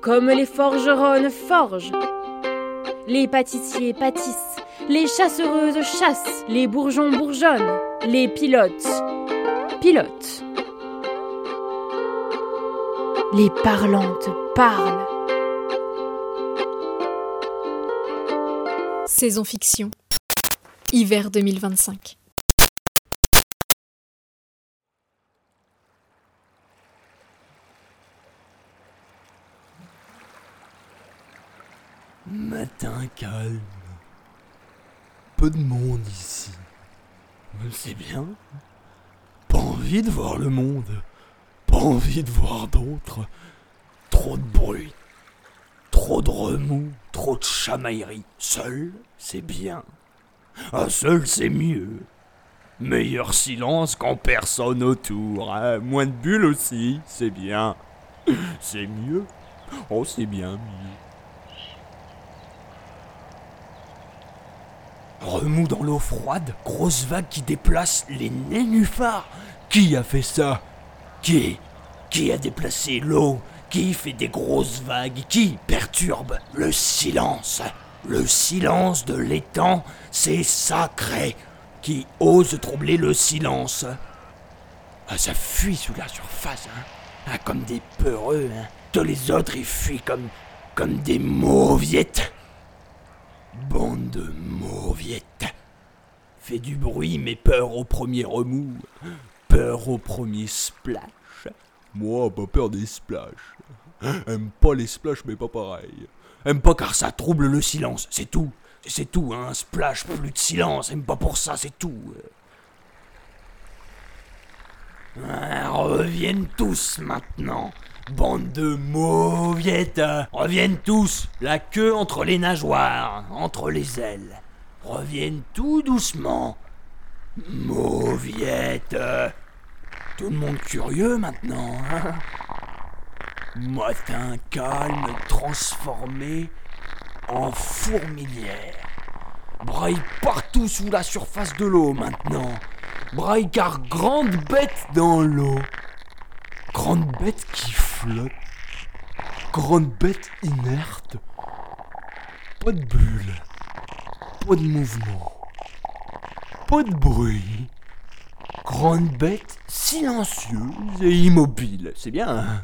comme les forgeronnes forgent. Les pâtissiers pâtissent, les chasseuses chassent, les bourgeons bourgeonnent, les pilotes pilotent. Les parlantes parlent. Saison fiction. Hiver 2025. Matin calme. Peu de monde ici. Mais c'est bien. Pas envie de voir le monde. Pas envie de voir d'autres. Trop de bruit. Trop de remous. Trop de chamaillerie. Seul, c'est bien. Ah, seul, c'est mieux. Meilleur silence quand personne autour. Hein. Moins de bulles aussi, c'est bien. C'est mieux. Oh, c'est bien mieux. Remous dans l'eau froide, grosse vague qui déplace les nénuphars. Qui a fait ça? Qui a déplacé l'eau? Qui fait des grosses vagues? Qui perturbe le silence? Le silence de l'étang, c'est sacré. Qui ose troubler le silence? Ah, ça fuit sous la surface, hein. Ah, comme des peureux, hein. Tous les autres, ils fuient comme des mauviettes. Bande de mauviettes. Fait du bruit, mais peur au premier remous. Peur au premier splash. Moi, pas peur des splashs. Aime pas les splashs, mais pas pareil. Aime pas car ça trouble le silence, c'est tout. C'est tout, hein. Splash, plus de silence. Aime pas pour ça, c'est tout. Reviennent tous maintenant. Bande de mauviettes. Reviennent tous. La queue entre les nageoires, entre les ailes. Reviennent tout doucement. Mauviettes. Tout le monde curieux maintenant, hein. Matin calme transformé en fourmilière. Braille partout sous la surface de l'eau maintenant. Braille car grande bête dans l'eau. Grande bête qui flotte. Grande bête inerte. Pas de bulle. Pas de mouvement. Pas de bruit. Grande bête silencieuse et immobile. C'est bien, hein?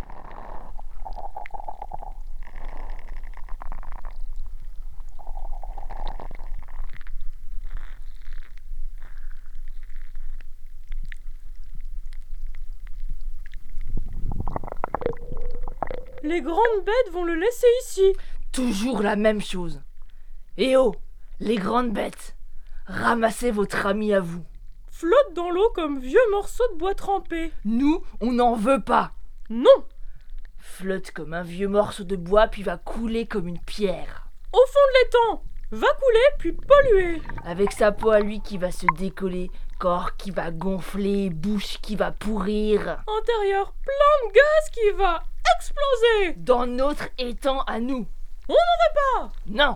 Les grandes bêtes vont le laisser ici. Toujours la même chose. Eh oh, les grandes bêtes, ramassez votre ami à vous. Flotte dans l'eau comme vieux morceaux de bois trempé. Nous, on n'en veut pas. Non. Flotte comme un vieux morceau de bois puis va couler comme une pierre. Au fond de l'étang. Va couler puis polluer. Avec sa peau à lui qui va se décoller, corps qui va gonfler, bouche qui va pourrir. Intérieur plein de gaz qui va exploser. Dans notre étang à nous. On n'en veut pas. Non.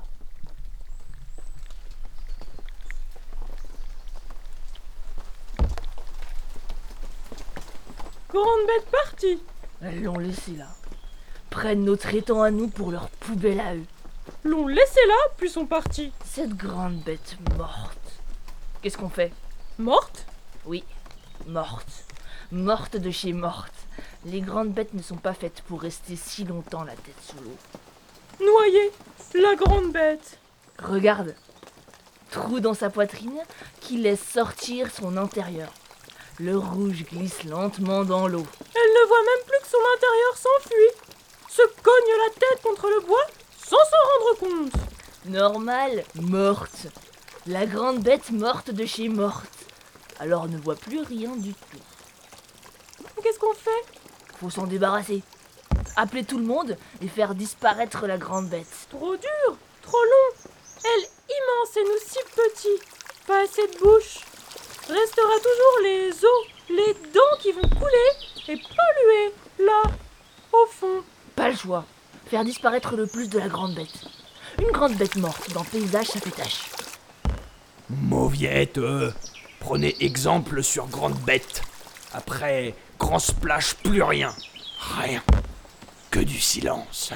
Grande bête partie. Elles l'ont laissé là. Prennent notre étang à nous pour leur poubelle à eux. L'ont laissé là puis sont partis. Cette grande bête morte. Qu'est-ce qu'on fait? Morte? Oui, morte. Morte de chez morte. Les grandes bêtes ne sont pas faites pour rester si longtemps la tête sous l'eau. Noyée. La grande bête. Regarde. Trou dans sa poitrine qui laisse sortir son intérieur. Le rouge glisse lentement dans l'eau. Elle ne voit même plus que son intérieur s'enfuit. Se cogne la tête contre le bois sans s'en rendre compte. Normal, morte. La grande bête morte de chez morte. Alors ne voit plus rien du tout. Qu'est-ce qu'on fait? Faut s'en débarrasser. Appeler tout le monde et faire disparaître la grande bête. Trop dur, trop long. Elle immense et nous si petits. Pas assez de bouche. Restera toujours les os, les dents qui vont couler et polluer, là, au fond. Pas le choix. Faire disparaître le plus de la grande bête. Une grande bête morte dans le paysage, ça fait tache. Mauviette, prenez exemple sur grande bête. Après, grand splash, plus rien. Rien. que du silence.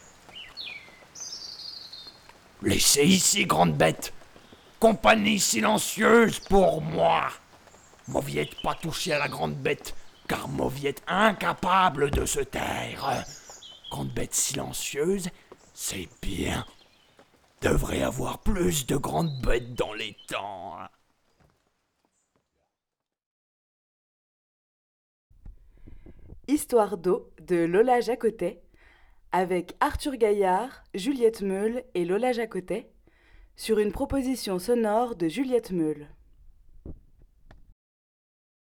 Laissez ici, grande bête. Compagnie silencieuse pour moi. Mauviette pas touché à la grande bête, car Mauviette incapable de se taire. Grande bête silencieuse, c'est bien. Devrait avoir plus de grandes bêtes dans les temps. Histoire d'eau de Lola Jacotet, avec Arthur Gaillard, Juliette Meule et Lola Jacotet, sur une proposition sonore de Juliette Meule.